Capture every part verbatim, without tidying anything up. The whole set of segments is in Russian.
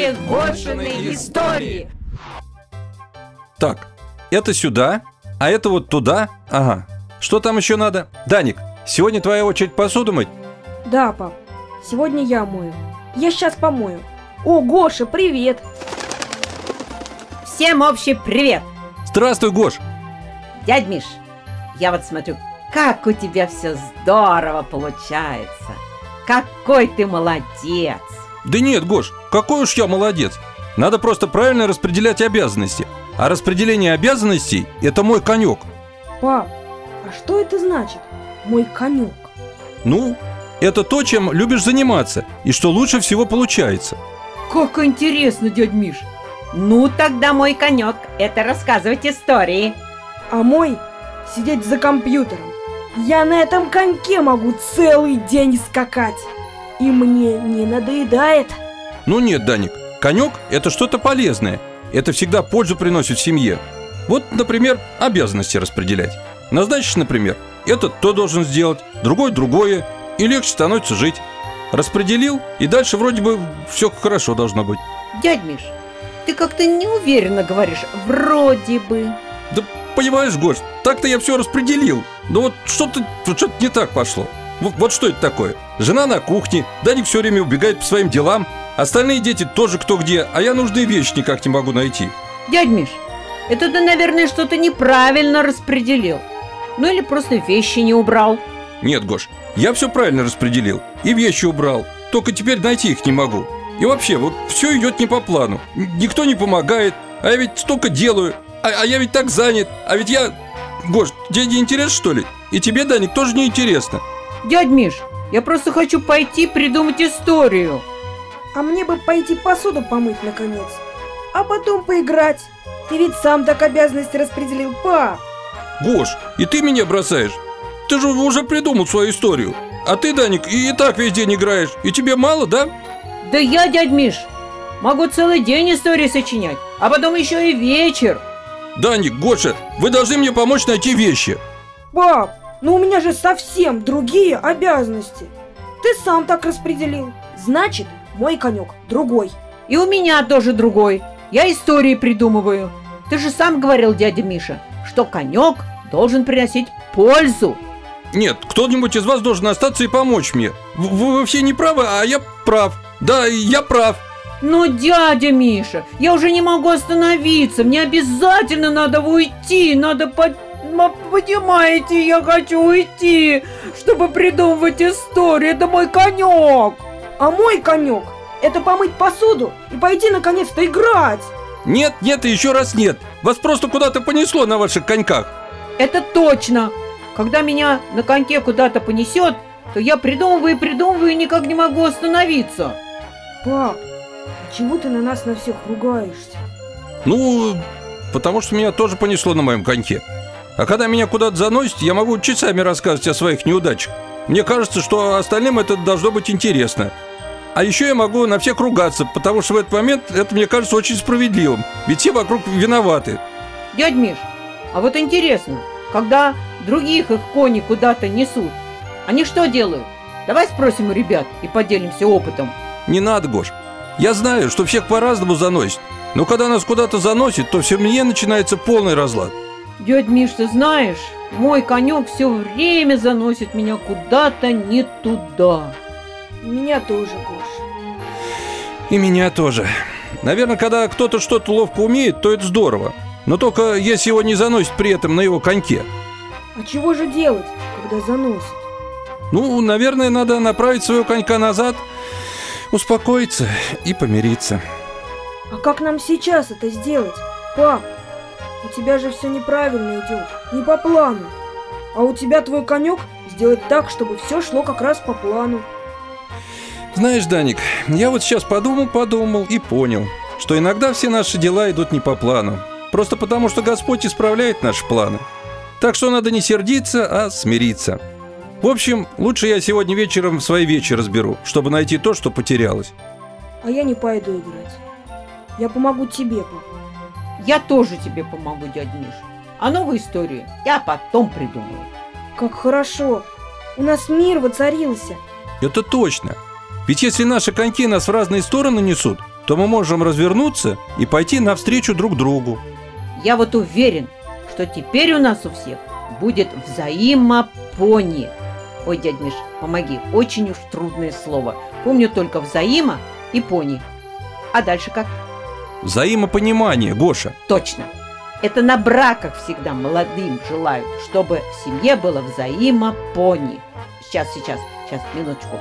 Новые Гошины истории. Так, это сюда, а это вот туда. Ага. Что там еще надо? Даник, сегодня твоя очередь посуду мыть? Да, пап, сегодня я мою. Я сейчас помою. О, Гоша, привет! Всем общий привет! Здравствуй, Гош! Дядь Миш, я вот смотрю, как у тебя все здорово получается. Какой ты молодец! Да нет, Гош, какой уж я молодец. Надо просто правильно распределять обязанности. А распределение обязанностей – это мой конек. Пап, а что это значит? Мой конек? Ну, это то, чем любишь заниматься и что лучше всего получается. Как интересно, дядь Миш. Ну, тогда мой конек – это рассказывать истории. А мой – сидеть за компьютером. Я на этом коньке могу целый день скакать. И мне не надоедает. Ну нет, Даник, конек – это что-то полезное. Это всегда пользу приносит семье. Вот, например, обязанности распределять. Назначишь, например, этот то должен сделать, другой другое, и легче становится жить. Распределил, и дальше вроде бы все хорошо должно быть. Дядь Миш, ты как-то неуверенно говоришь «вроде бы». Да понимаешь, Гош, так-то я все распределил. Но вот что-то, что-то не так пошло. Вот, вот что это такое? Жена на кухне, Даник все время убегает по своим делам, остальные дети тоже кто где, а я нужные вещи никак не могу найти. Дядь Миш, это ты, наверное, что-то неправильно распределил. Ну или просто вещи не убрал. Нет, Гош, я все правильно распределил. И вещи убрал. Только теперь найти их не могу. И вообще, вот все идет не по плану. Никто не помогает. А я ведь столько делаю. А, а я ведь так занят. А ведь я... Гош, тебе не интересно, что ли? И тебе, Даник, тоже не интересно. Дядь Миш, я просто хочу пойти придумать историю. А мне бы пойти посуду помыть, наконец. А потом поиграть. Ты ведь сам так обязанности распределил, пап. Гош, и ты меня бросаешь? Ты же уже придумал свою историю. А ты, Даник, и, и так весь день играешь. И тебе мало, да? Да я, дядь Миш, могу целый день истории сочинять. А потом еще и вечер. Даник, Гоша, вы должны мне помочь найти вещи. Пап, ну у меня же совсем другие обязанности. Ты сам так распределил. Значит, мой конек другой. И у меня тоже другой. Я истории придумываю. Ты же сам говорил, дядя Миша, что конек должен приносить пользу. Нет, кто-нибудь из вас должен остаться и помочь мне. Вы, вы все не правы, а я прав. Да, я прав. Но, дядя Миша, я уже не могу остановиться. Мне обязательно надо уйти. Надо под... Понимаете, я хочу уйти, чтобы придумывать истории. Это мой конек. А мой конек – это помыть посуду и пойти наконец-то играть. Нет, нет и еще раз нет. Вас просто куда-то понесло на ваших коньках. Это точно. Когда меня на коньке куда-то понесет, то я придумываю и придумываю и никак не могу остановиться. Пап, а чего ты на нас на всех ругаешься? Ну, потому что меня тоже понесло на моем коньке. А когда меня куда-то заносит, я могу часами рассказывать о своих неудачах. Мне кажется, что остальным это должно быть интересно. А еще я могу на всех ругаться, потому что в этот момент это мне кажется очень справедливым. Ведь все вокруг виноваты. Дядь Миш, а вот интересно, когда других их кони куда-то несут, они что делают? Давай спросим у ребят и поделимся опытом. Не надо, Гош. Я знаю, что всех по-разному заносит. Но когда нас куда-то заносит, то в семье начинается полный разлад. Дядь Миш, ты знаешь, мой конек все время заносит меня куда-то не туда. Меня тоже, Гош. И меня тоже. Наверное, когда кто-то что-то ловко умеет, то это здорово. Но только если его не заносит при этом на его коньке. А чего же делать, когда заносит? Ну, наверное, надо направить своего конька назад, успокоиться и помириться. А как нам сейчас это сделать, пап? У тебя же все неправильно идет, не по плану. А у тебя твой конек сделать так, чтобы все шло как раз по плану. Знаешь, Даник, я вот сейчас подумал-подумал и понял, что иногда все наши дела идут не по плану. Просто потому, что Господь исправляет наши планы. Так что надо не сердиться, а смириться. В общем, лучше я сегодня вечером свои вещи разберу, чтобы найти то, что потерялось. А я не пойду играть. Я помогу тебе, папа. Я тоже тебе помогу, дядь Миш. А новую историю я потом придумаю. Как хорошо. У нас мир воцарился. Это точно. Ведь если наши коньки нас в разные стороны несут, то мы можем развернуться и пойти навстречу друг другу. Я вот уверен, что теперь у нас у всех будет взаимопони. Ой, дядь Миш, помоги, очень уж трудное слово. Помню только взаимо и пони. А дальше как? Взаимопонимание, Гоша. Точно. Это на браках всегда молодым желают, чтобы в семье было взаимопони. Сейчас, сейчас, сейчас, минуточку.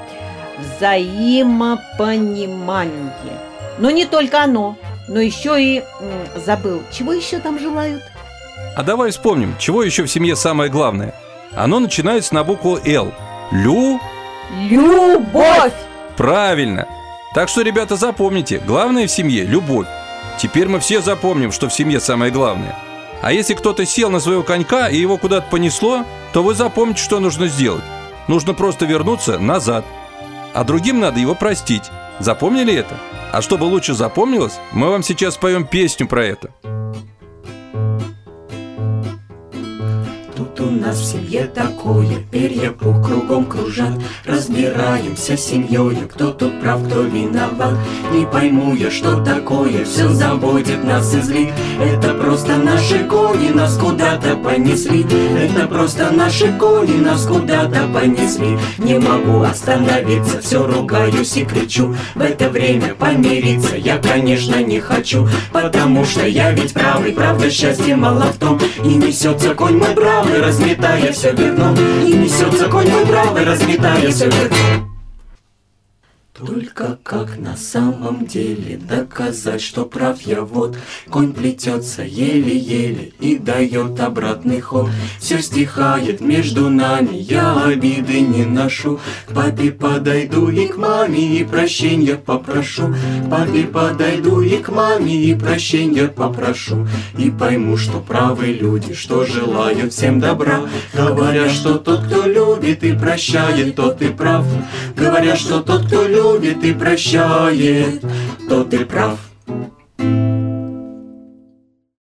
Взаимопонимание. Но не только оно, но еще и, м, забыл, чего еще там желают? А давай вспомним, чего еще в семье самое главное. Оно начинается на букву «Л». Лю... Любовь! Правильно. Так что, ребята, запомните, главное в семье – любовь. Теперь мы все запомним, что в семье самое главное. А если кто-то сел на своего конька и его куда-то понесло, то вы запомните, что нужно сделать. Нужно просто вернуться назад. А другим надо его простить. Запомнили это? А чтобы лучше запомнилось, мы вам сейчас споем песню про это. Тут у нас в семье такое, перья пух кругом кружат. Разбираемся с семьей, кто тут прав, кто виноват. Не пойму я, что такое, все заводит нас и злит. Это просто наши кони нас куда-то понесли. Это просто наши кони нас куда-то понесли. Не могу остановиться, все ругаюсь и кричу. В это время помириться я, конечно, не хочу. Потому что я ведь правый, правда счастья мало в том. И несется конь мой бравый, разметая все верном. И несется конь мой бравый, разметая все верном. Только как на самом деле доказать, что прав я вот? Конь плетется еле-еле и дает обратный ход. Все стихает между нами, я обиды не ношу. К папе подойду и к маме и прощенья попрошу. К папе подойду и к маме и прощенья попрошу. И пойму, что правы люди, что желают всем добра. Говоря, что тот, кто любит и прощает, тот и прав. Говоря, что тот, кто любит и прощает, тот и прав.